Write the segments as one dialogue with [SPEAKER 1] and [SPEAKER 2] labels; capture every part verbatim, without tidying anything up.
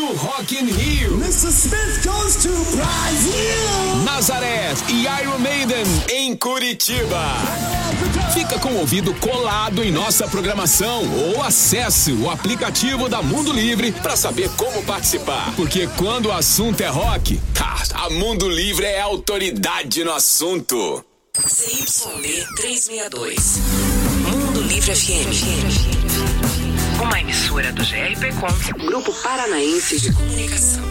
[SPEAKER 1] no Rock in Rio.
[SPEAKER 2] mister Smith goes to Brazil.
[SPEAKER 1] Nazaré e Iron Maiden em Curitiba. Fica com o ouvido colado em nossa programação ou acesse o aplicativo da Mundo Livre para saber como participar. Porque quando o assunto é rock, a Mundo Livre é autoridade no assunto.
[SPEAKER 3] C Y D trezentos e sessenta e dois. Mundo Livre F M. Uma emissora do G R P Com, Grupo Paranaense de Comunicação.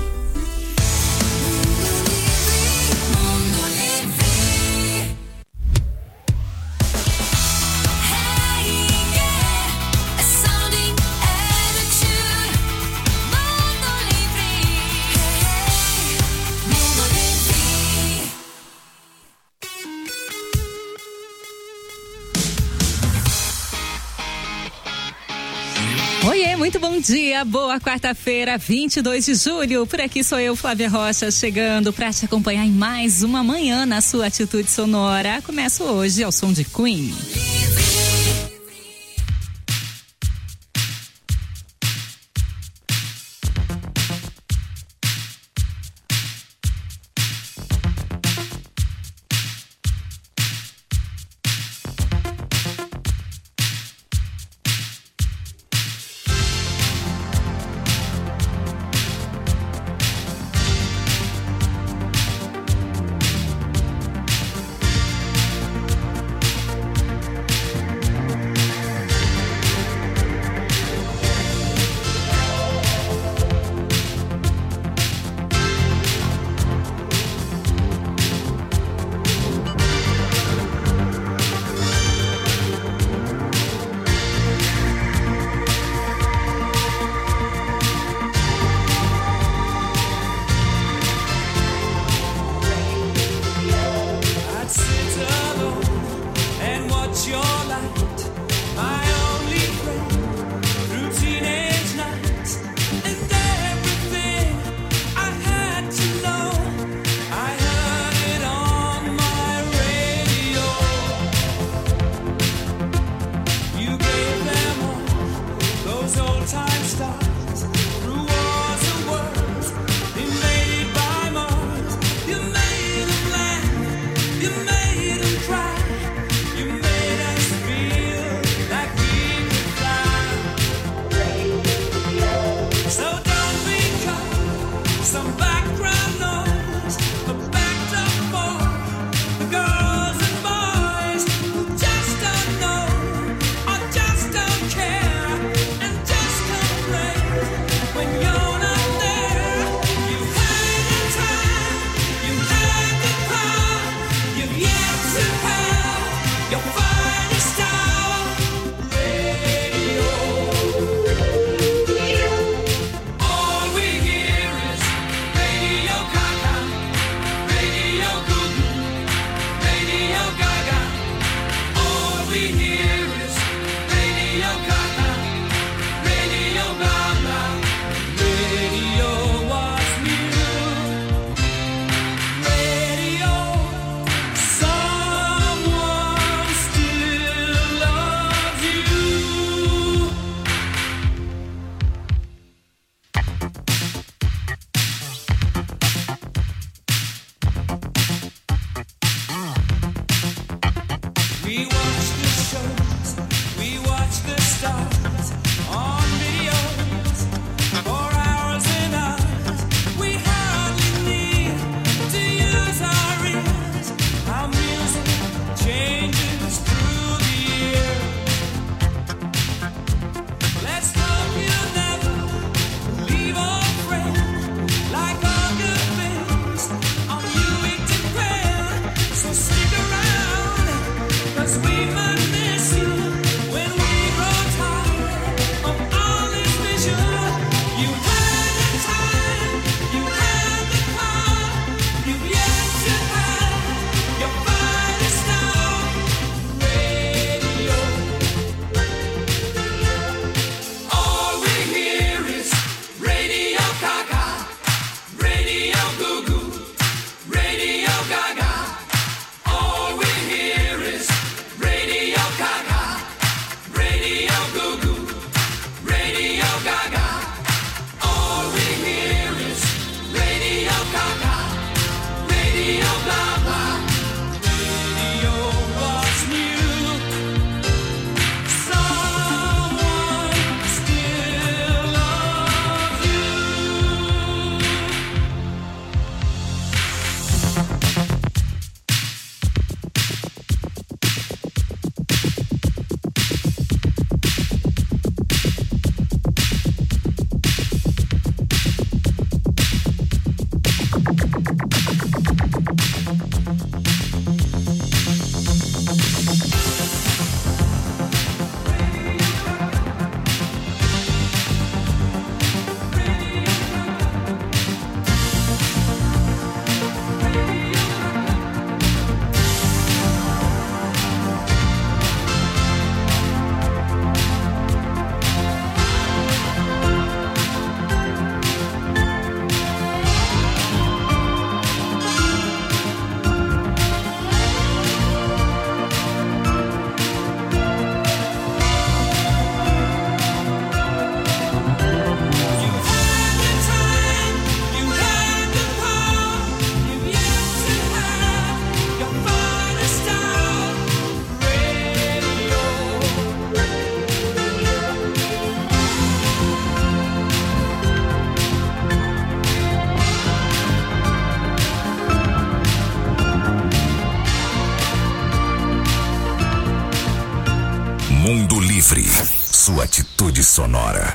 [SPEAKER 4] Oiê, muito bom dia, boa quarta-feira, vinte e dois de julho. Por aqui sou eu, Flávia Rocha, chegando para te acompanhar em mais uma manhã na sua atitude sonora. Começo hoje ao som de Queen.
[SPEAKER 5] Radio. Livre, sua atitude sonora.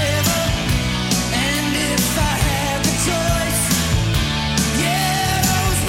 [SPEAKER 2] Yeah, those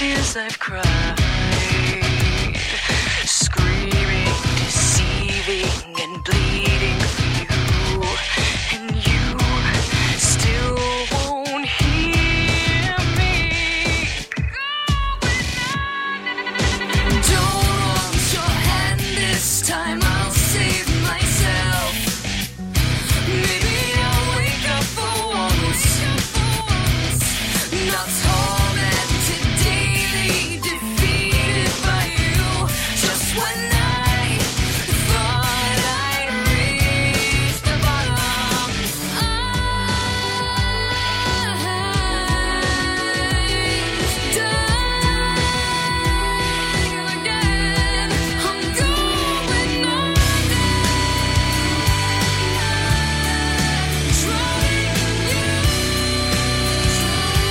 [SPEAKER 6] tears I've cried, screaming, deceiving, and bleeding for you, and you still won't hear me. Don't want your hand this time, I'll save myself. Maybe I'll wake up for once, not tormented, daily defeated by you. Just when I thought I'd reached the bottom, I'm dying again. I'm going on, trying you.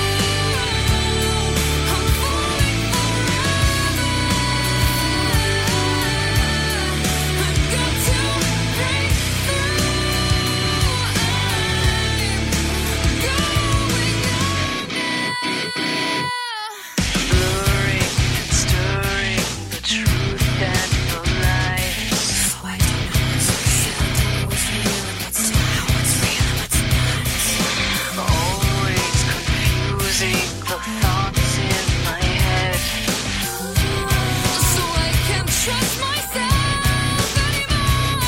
[SPEAKER 6] Trust myself anymore.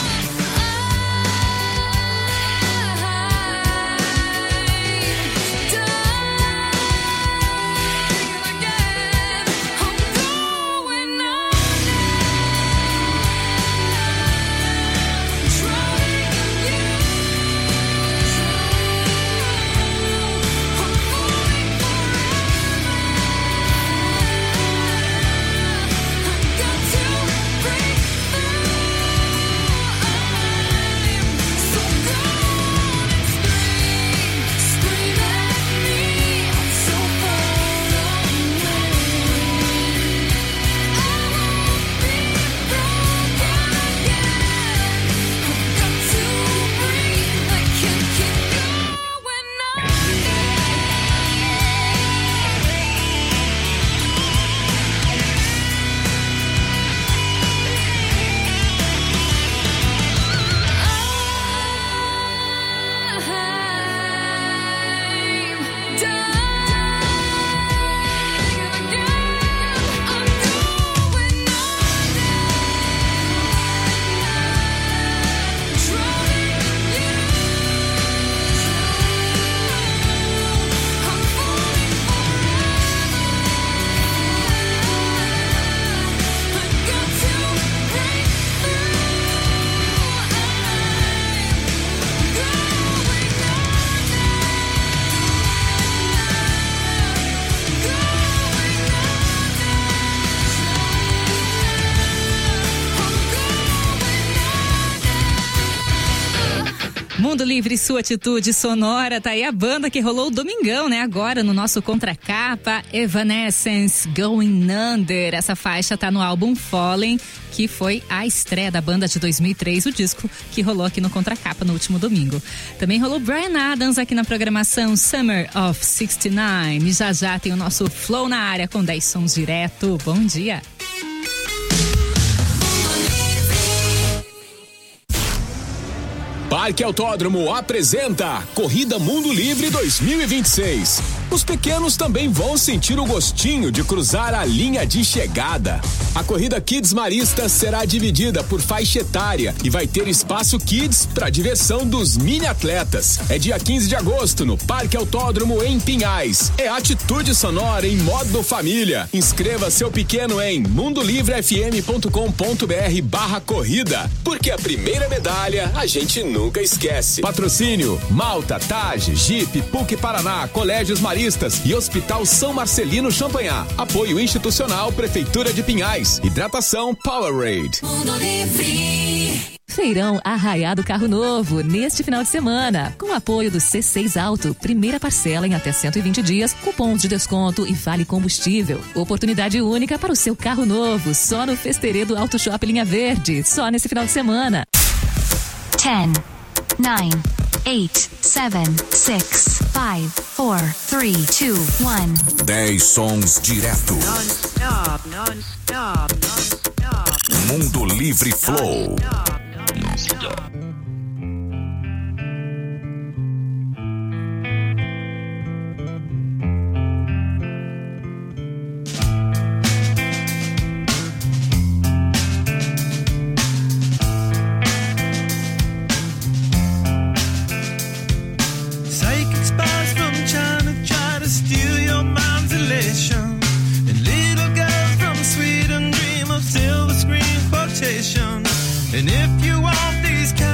[SPEAKER 6] I'm dying again. I'm going under, trying you. I'm falling I've got to break through. I'm so gone and scream, scream at me. I'm so far away. I won't be broken again. I've got to breathe. I can't keep going I'm dying again. I'm going under, drowning you. I'm falling I've got to break through.
[SPEAKER 4] Mundo Livre, sua atitude sonora, tá aí a banda que rolou o domingão, né? Agora no nosso contracapa, Evanescence, Going Under. Essa faixa tá no álbum Fallen, que foi a estreia da banda de dois mil e três, o disco que rolou aqui no contracapa no último domingo. Também rolou Bryan Adams aqui na programação Summer of sessenta e nove. E já já tem o nosso Flow na área com dez sons direto. Bom dia!
[SPEAKER 1] Parque Autódromo apresenta Corrida Mundo Livre dois mil e vinte e seis. Os pequenos também vão sentir o gostinho de cruzar a linha de chegada. A corrida Kids Marista será dividida por faixa etária e vai ter espaço Kids para diversão dos mini atletas. É dia quinze de agosto no Parque Autódromo em Pinhais. É atitude sonora em modo família. Inscreva seu pequeno em mundolivrefm.com.br barra corrida, porque a primeira medalha a gente nunca esquece. Patrocínio Malta, Tage, Jeep, P U C Paraná, Colégios Maristas e Hospital São Marcelino Champanhar. Apoio institucional Prefeitura de Pinhais. Hidratação Powerade.
[SPEAKER 6] Mundo Livre.
[SPEAKER 7] Feirão Arraiado Carro Novo, neste final de semana, com apoio do C seis Auto, primeira parcela em até cento e vinte dias, cupons de desconto e vale combustível. Oportunidade única para o seu carro novo, só no Festeredo Auto Shop Linha Verde, só nesse final de semana.
[SPEAKER 8] ten, nine, eight, seven, six, five, four, three, two, one.
[SPEAKER 5] dez sons direto.
[SPEAKER 6] Non-stop, non-stop, non-stop.
[SPEAKER 5] Mundo Livre Flow.
[SPEAKER 6] Non-stop.
[SPEAKER 9] And if you want these kind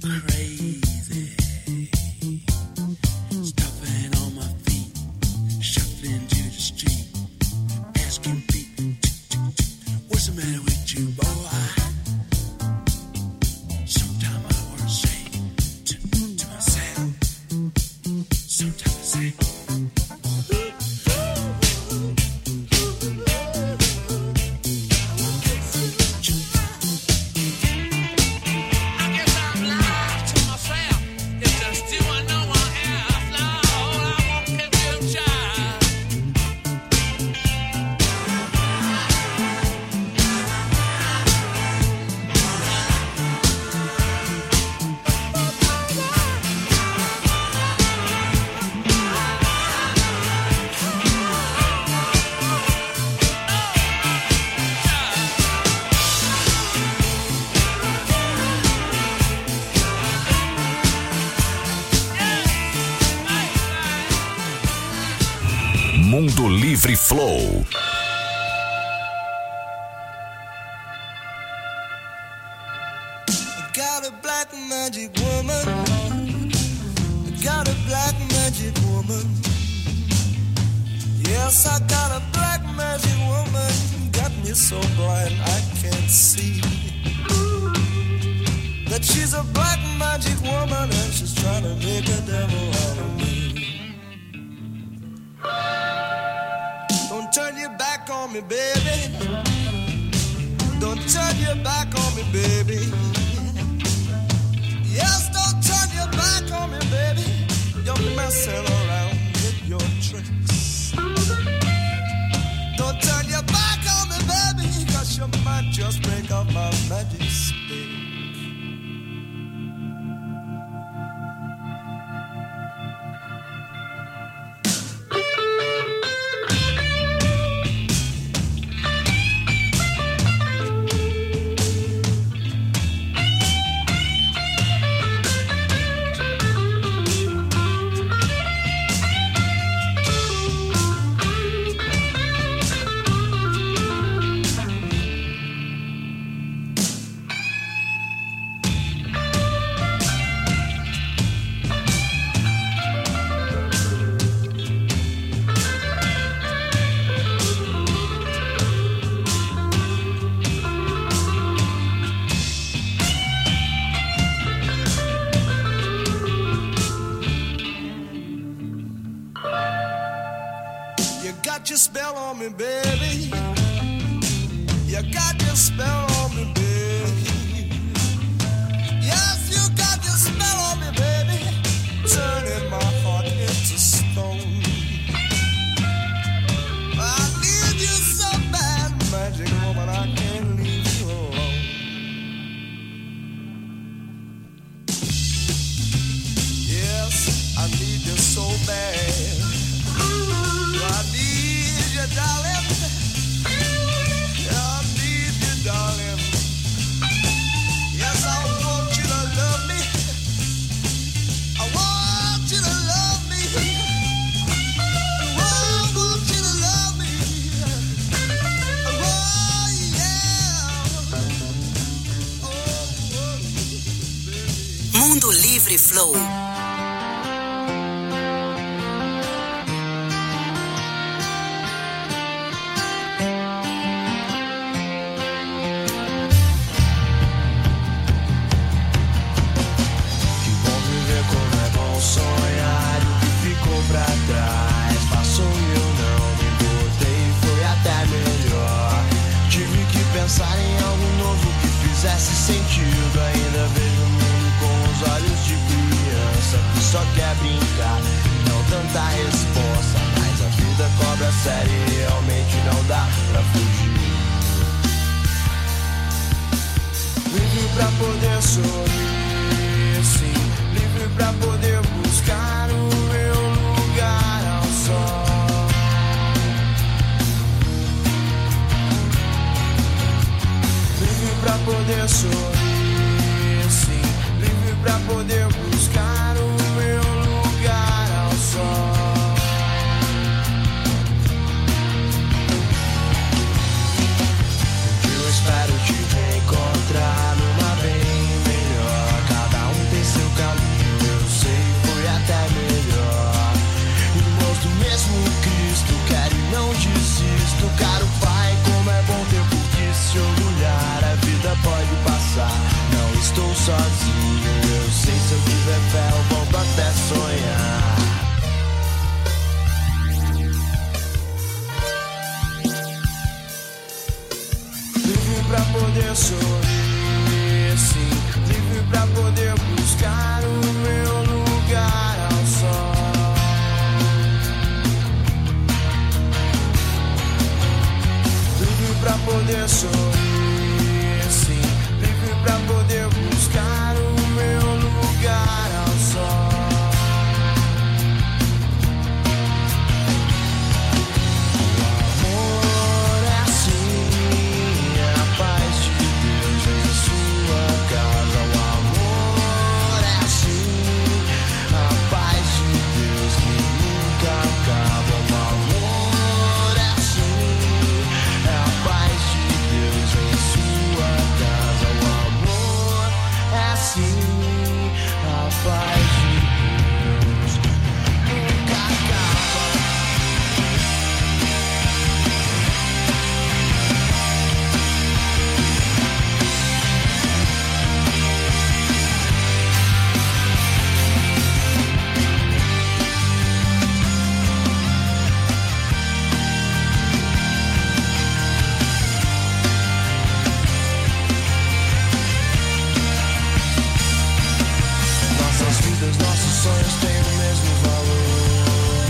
[SPEAKER 5] Mundo Livre Flow.
[SPEAKER 2] Got a black magic woman. Got a black magic woman. Yes, I got a black magic woman. Got me so blind I can't see that she's a black magic woman and she's trying to make a devil out of me. Don't turn your back on me, baby. Don't turn your back on me, baby. Yes, don't turn your back on me, baby. You're messing around with your tricks. Don't turn your back on me, baby, cause you might just break up my magic spell. Baby, you got your spell on me, baby. Yes, you got your spell on me, baby. Turning my heart into stone. I need you so bad, magic woman, I can't leave you alone. Yes, I need you so bad. I need you, darling. I need you, darling. Yes, I want you to love me. I want you to love me. I want you to love me. Oh, yeah. Oh, oh, baby.
[SPEAKER 3] Mundo Livre Flow.
[SPEAKER 9] Pensar em algo novo que fizesse sentido. Ainda vejo o mundo com os olhos de criança que só quer brincar, não tanta resposta. Mas a vida cobra sério e realmente não dá pra fugir. Livre pra poder sorrir, sim. Livre pra poder buscar o meu lugar ao sol. Livre pra poder sorrir, sim. Livre pra poder buscar o meu lugar ao sol. Eu espero te reencontrar numa bem melhor. Cada um tem sozinho. Eu sei, se eu tiver fé eu volto até sonhar. Livre pra poder sorrir, sim. Livre pra poder buscar o meu lugar ao sol. Livre pra poder sorrir, sim. Livre pra poder buscar o meu lugar ao sol. O amor é assim, a paz de Deus em sua casa. O amor é assim, a paz de Deus que nunca acaba. O amor é assim, a paz de Deus em sua casa. O amor é assim, a paz de Deus nunca acaba. Nossas vidas, nossos sonhos têm o mesmo valor.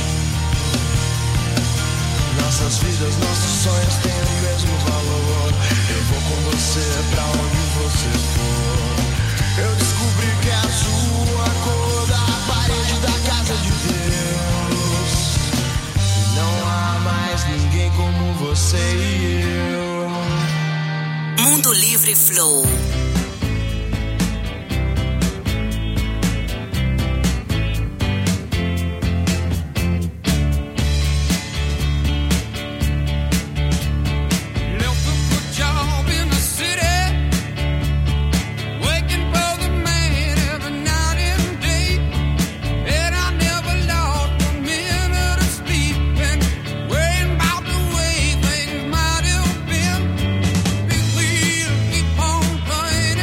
[SPEAKER 9] Nossas vidas, nossos sonhos têm o mesmo valor. Eu vou com você pra onde você for. Eu descobri que é azul a cor da parede da casa de Deus. E não há mais ninguém como você e eu.
[SPEAKER 3] Mundo Livre Flow.
[SPEAKER 2] Looking for a job in the city, working for the man every night and day. And I never lost a minute of sleep and worrying about the way things might have been. Big wheel keep on turning.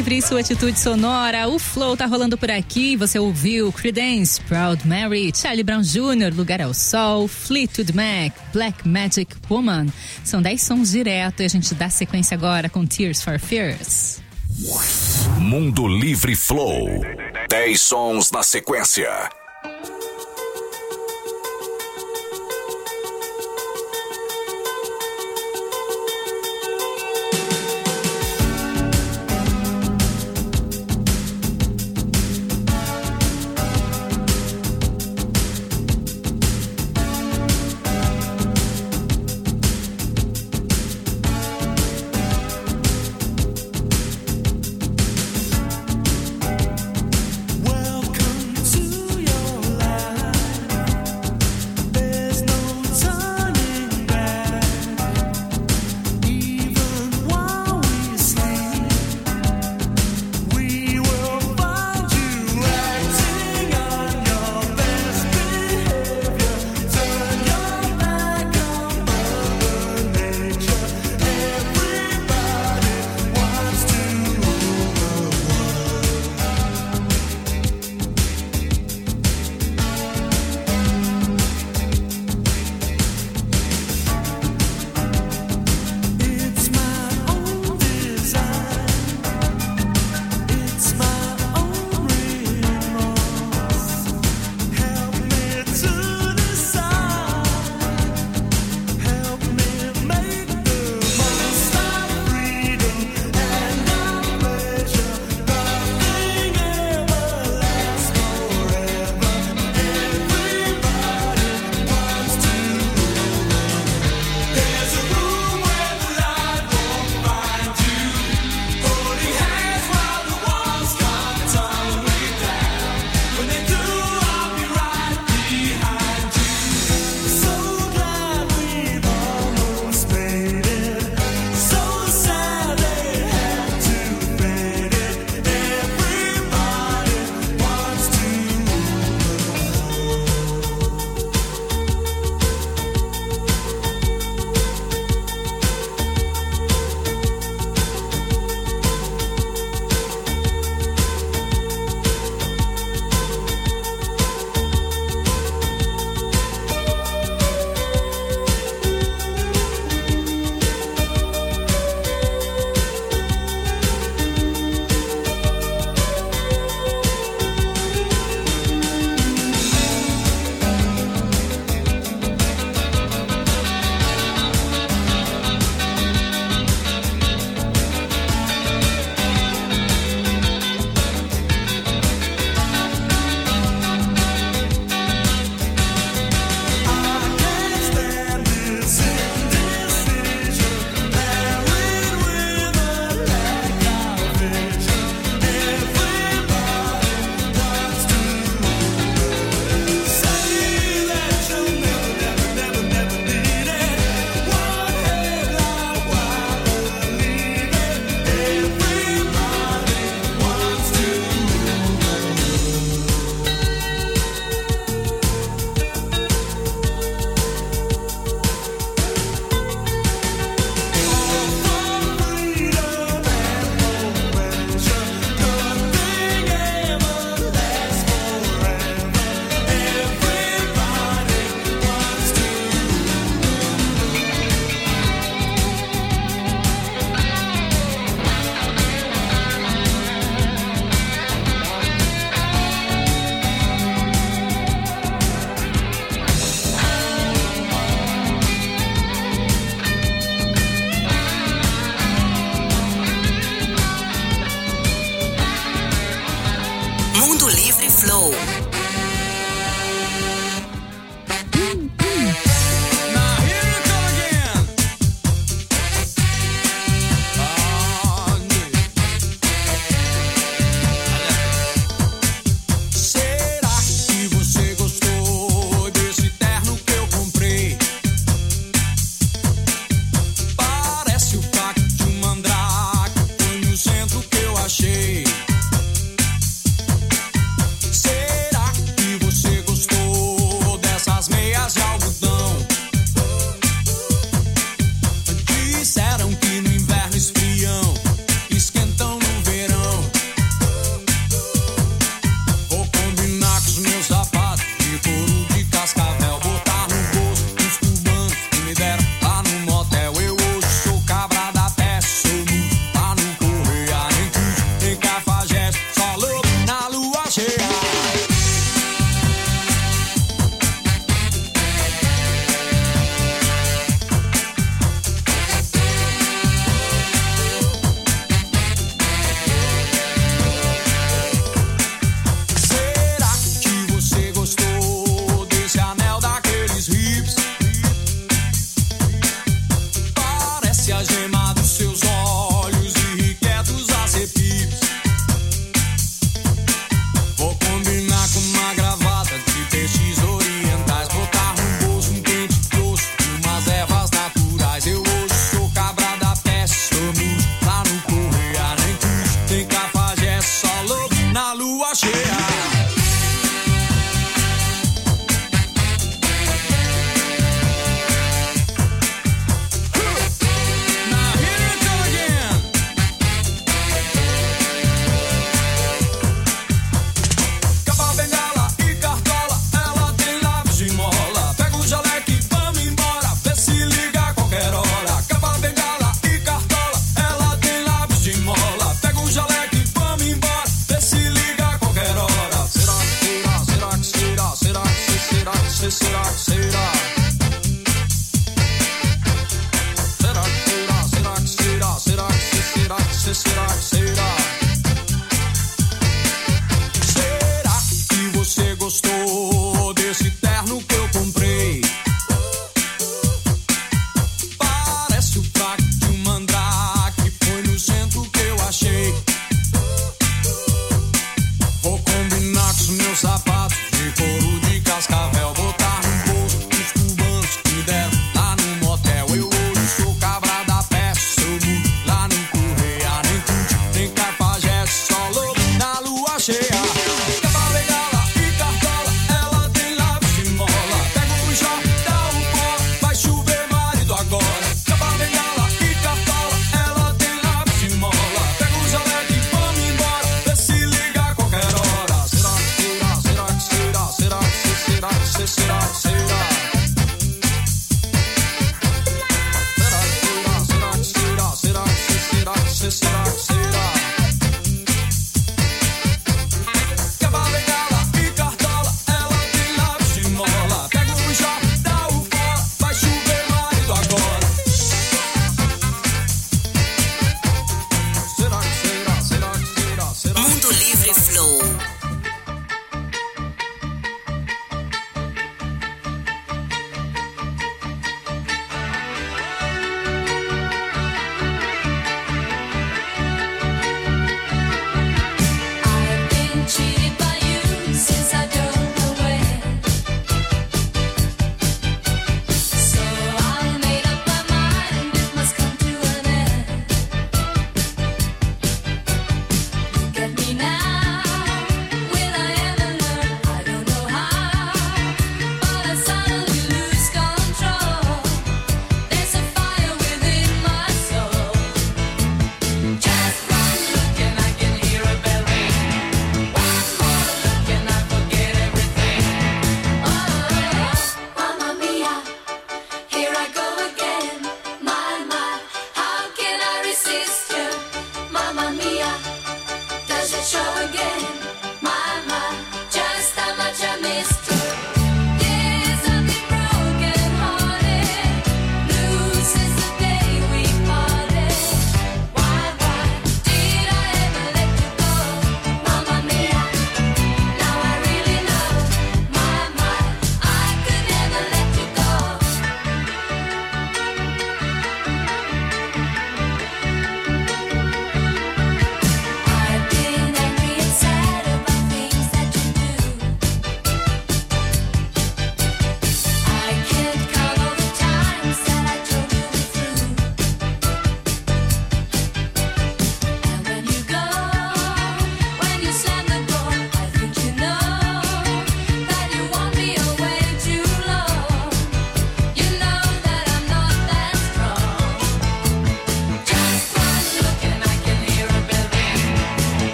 [SPEAKER 4] Livre e sua atitude sonora. O Flow tá rolando por aqui. Você ouviu Creedence, Proud Mary, Charlie Brown Júnior, Lugar ao Sol, Fleetwood Mac, Black Magic Woman. São dez sons direto e a gente dá sequência agora com Tears for Fears.
[SPEAKER 5] Mundo Livre Flow. dez sons na sequência.
[SPEAKER 2] Welcome to your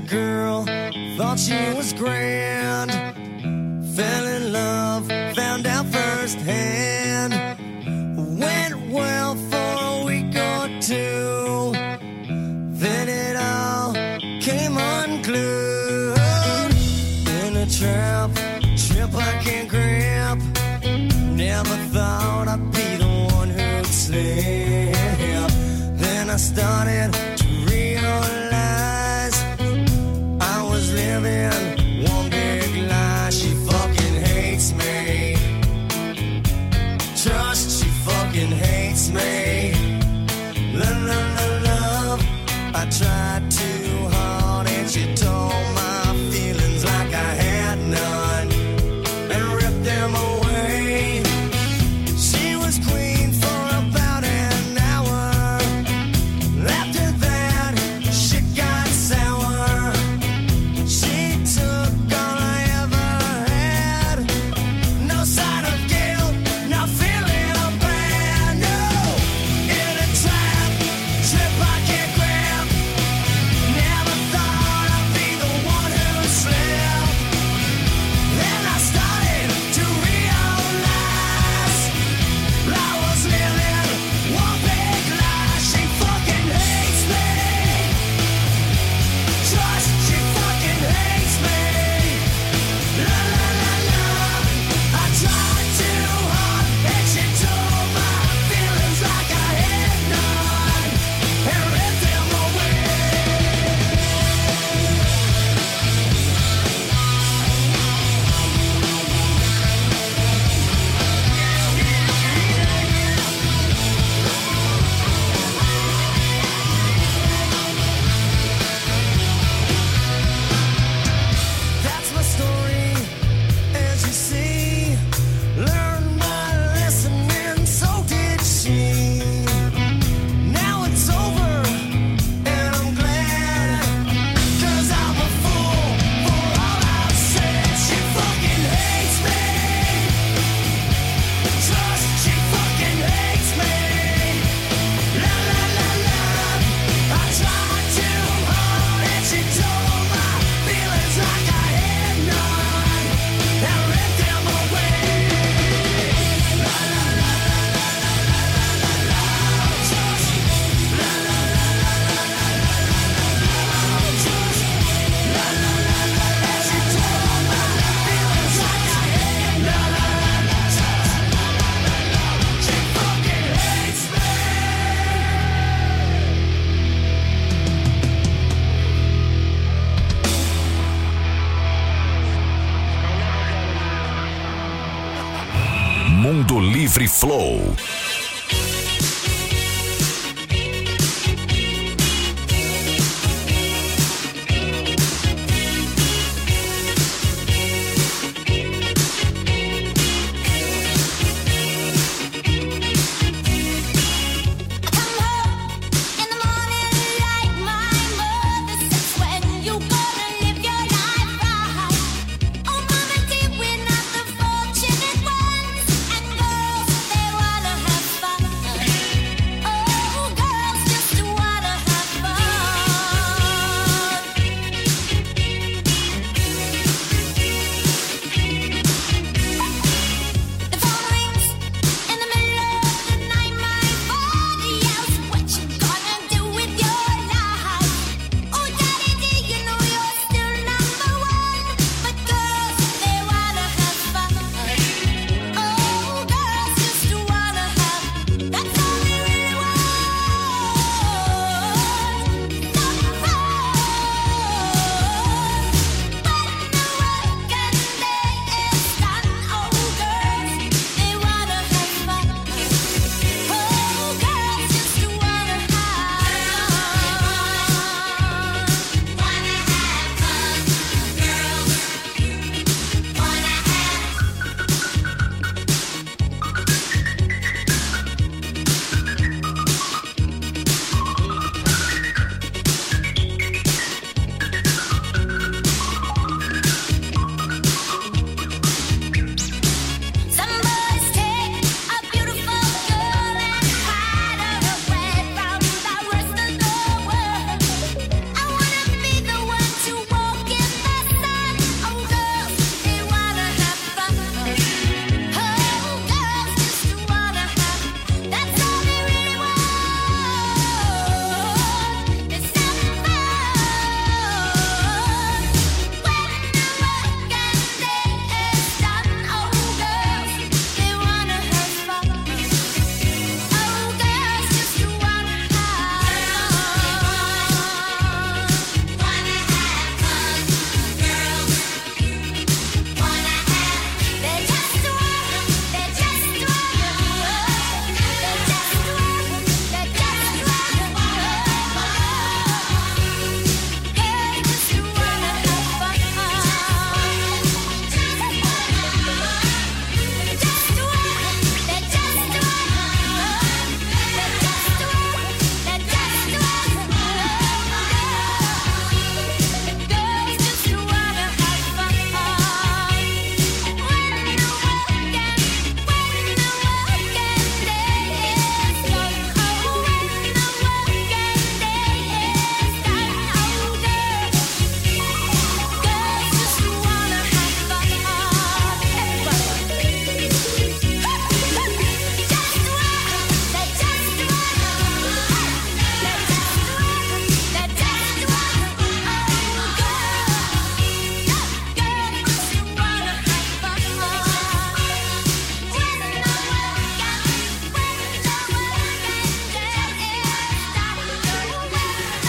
[SPEAKER 9] girl, thought she was grand. Fell in love, found out firsthand. Went well for a week or two, then it all came unglued. In a trap, trip I can't grab. Never thought I'd be the one who'd slip. Then I started to realize I was living one big lie. She fucking hates me. Trust, she fucking hates me. Love, love, love, love. I tried too hard and she told my feelings like I had none and ripped them away. She was queen for about an hour. After that, shit got sour. She took all I ever had. No sign of guilt, not feeling bad. No, in a trap, trip I can't grab. Never thought I'd be the one who slept. Then I started to realize I was living one big lie. She fucking hates me. Trust, she fucking hates me. La la la la. I tried too hard and she told my feelings like I had none and ripped them away. That's my story, as you see. Learned my lesson and so did she. Now it's over and I'm glad, 'cause I'm a fool for all I've said. She fucking hates me. Trust, she fucking hates me. La la la la. I tried too hard and she told my feelings like I had none and ripped them away. La la la la la la la la la la. Trust, la la la la la la la la la. Trust, la la la la. And she told my feelings like I had none. La la la. Trust, la la la la. She fucking hates me.
[SPEAKER 5] Mundo Livre Flow.
[SPEAKER 6] In the morning, like my mother says, when you gonna live your life right? Oh, mama, dear, we're not the fortunate ones, and girls, they wanna have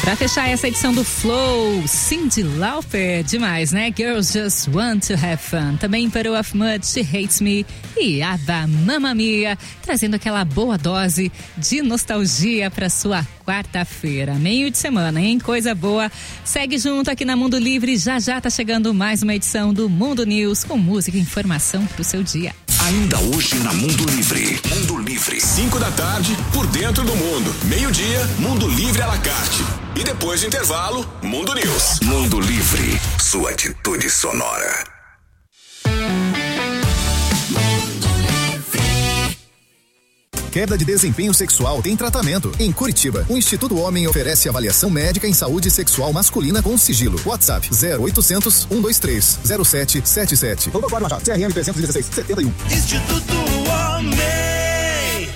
[SPEAKER 4] Pra fechar essa edição do Flow, Cyndi Lauper, demais, né? Girls Just Want to Have Fun. Também Puddle of Mudd, She Hates Me e ABBA, Mamma Mia, trazendo aquela boa dose de nostalgia pra sua quarta-feira, meio de semana, hein? Coisa boa. Segue junto aqui na Mundo Livre, já já tá chegando mais uma edição do Mundo News com música e informação pro seu dia.
[SPEAKER 5] Ainda hoje na Mundo Livre. Mundo Livre.
[SPEAKER 1] cinco da tarde, por dentro do mundo. Meio-dia, Mundo Livre à la carte. E depois do intervalo, Mundo News.
[SPEAKER 5] Mundo Livre. Sua atitude sonora.
[SPEAKER 10] Queda de desempenho sexual tem tratamento. Em Curitiba, o Instituto Homem oferece avaliação médica em saúde sexual masculina com sigilo. WhatsApp zero oitocentos, cento e vinte e três, zero sete sete sete. Doutor Código Machado, C R M trezentos e dezesseis, setenta e um.
[SPEAKER 2] Instituto Homem.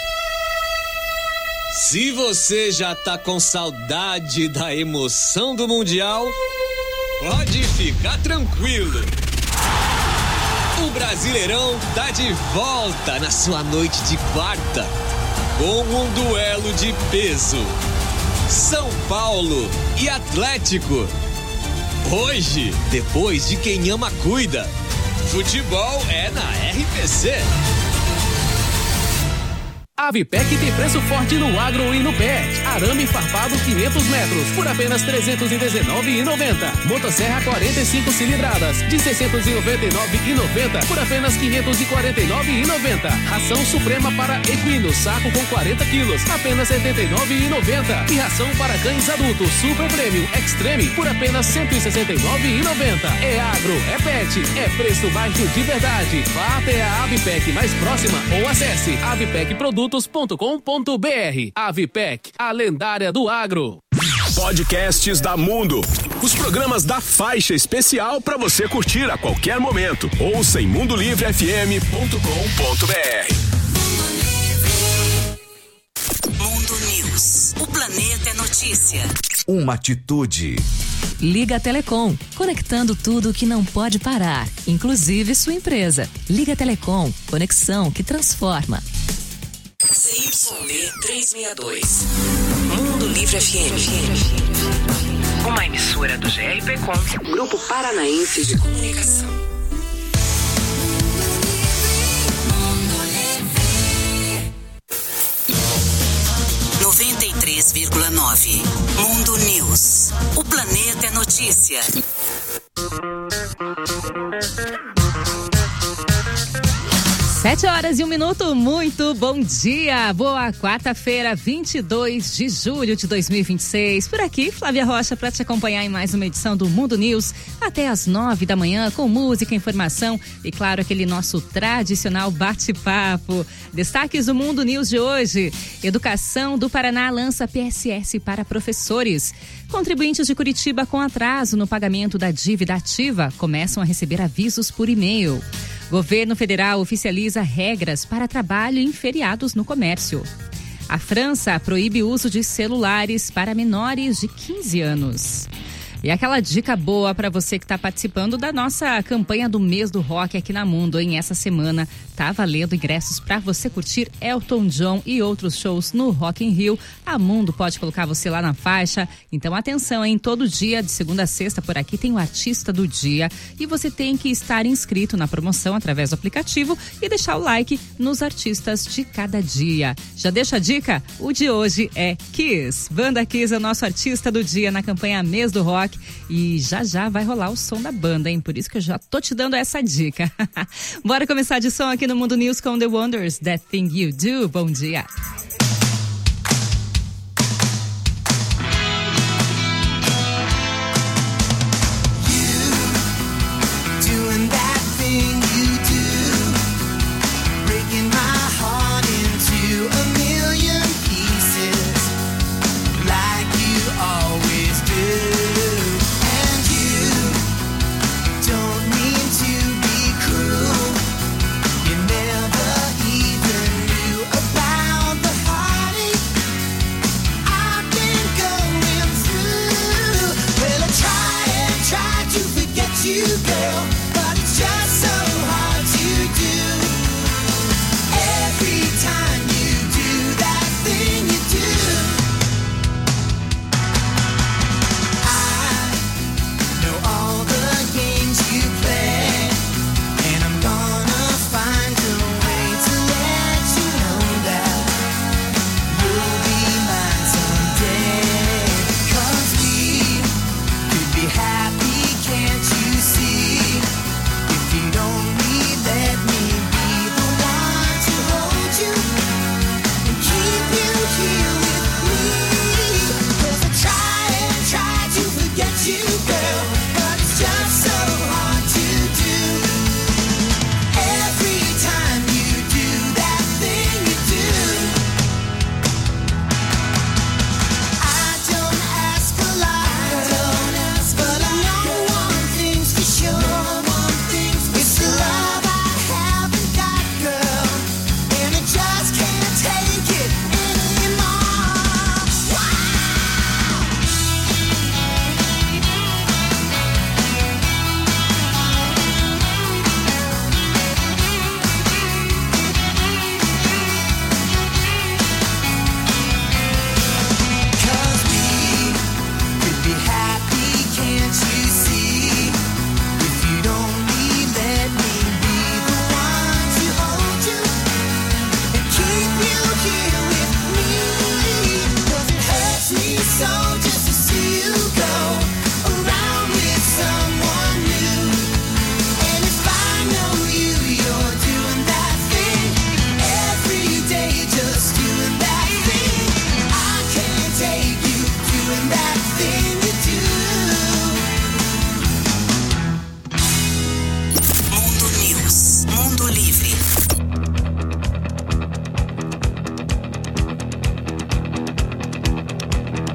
[SPEAKER 11] Se você já tá com saudade da emoção do Mundial, pode ficar tranquilo. O Brasileirão tá de volta na sua noite de quarta, com um duelo de peso. São Paulo e Atlético. Hoje, depois de Quem Ama Cuida, futebol é na R P C.
[SPEAKER 12] A Avipec tem preço forte no agro e no pet. Arame farpado quinhentos metros por apenas trezentos e dezenove reais e noventa centavos. Motosserra quarenta e cinco cilindradas de seiscentos e noventa e nove reais e noventa centavos por apenas quinhentos e quarenta e nove reais e noventa centavos. Ração Suprema para equino, saco com quarenta quilos, apenas setenta e nove reais e noventa centavos. E ração para cães adultos Super Premium Extreme por apenas cento e sessenta e nove reais e noventa centavos. É agro, é pet, é preço baixo de verdade. Vá até a Avipec mais próxima ou acesse avipec produtos ponto com ponto b r. Avipec, a lendária do agro.
[SPEAKER 1] Podcasts da Mundo. Os programas da faixa especial para você curtir a qualquer momento. Ouça em mundo livre f m ponto com ponto b r.
[SPEAKER 3] Mundo News. O planeta é notícia.
[SPEAKER 5] Uma atitude.
[SPEAKER 7] Liga Telecom, conectando tudo que não pode parar, inclusive sua empresa. Liga Telecom, conexão que transforma.
[SPEAKER 3] C Y D trezentos e sessenta e dois. Mundo Livre F M. Uma emissora do G R P Com, Grupo Paranaense de Comunicação. noventa e três vírgula nove. Mundo News. O planeta é notícia.
[SPEAKER 4] Sete horas e um minuto, muito bom dia, boa quarta-feira, vinte e dois de julho de dois mil e vinte e seis. Por aqui, Flávia Rocha, para te acompanhar em mais uma edição do Mundo News, até às nove da manhã, com música, informação e, claro, aquele nosso tradicional bate-papo. Destaques do Mundo News de hoje: Educação do Paraná lança P S S para professores. Contribuintes de Curitiba com atraso no pagamento da dívida ativa começam a receber avisos por e-mail. Governo federal oficializa regras para trabalho em feriados no comércio. A França proíbe o uso de celulares para menores de quinze anos. E aquela dica boa para você que está participando da nossa campanha do mês do rock aqui na Mundo, em essa semana tá valendo ingressos para você curtir Elton John e outros shows no Rock in Rio. A Mundo pode colocar você lá na faixa. Então atenção, hein? Todo dia, de segunda a sexta, por aqui tem o artista do dia e você tem que estar inscrito na promoção através do aplicativo e deixar o like nos artistas de cada dia. Já deixa a dica? O de hoje é Kiss. Banda Kiss é o nosso artista do dia na campanha Mês do Rock. E já já vai rolar o som da banda, hein? Por isso que eu já tô te dando essa dica. Bora começar de som aqui no Mundo News com The Wonders, That Thing You Do. Bom dia.
[SPEAKER 2] Never even knew about the
[SPEAKER 6] you.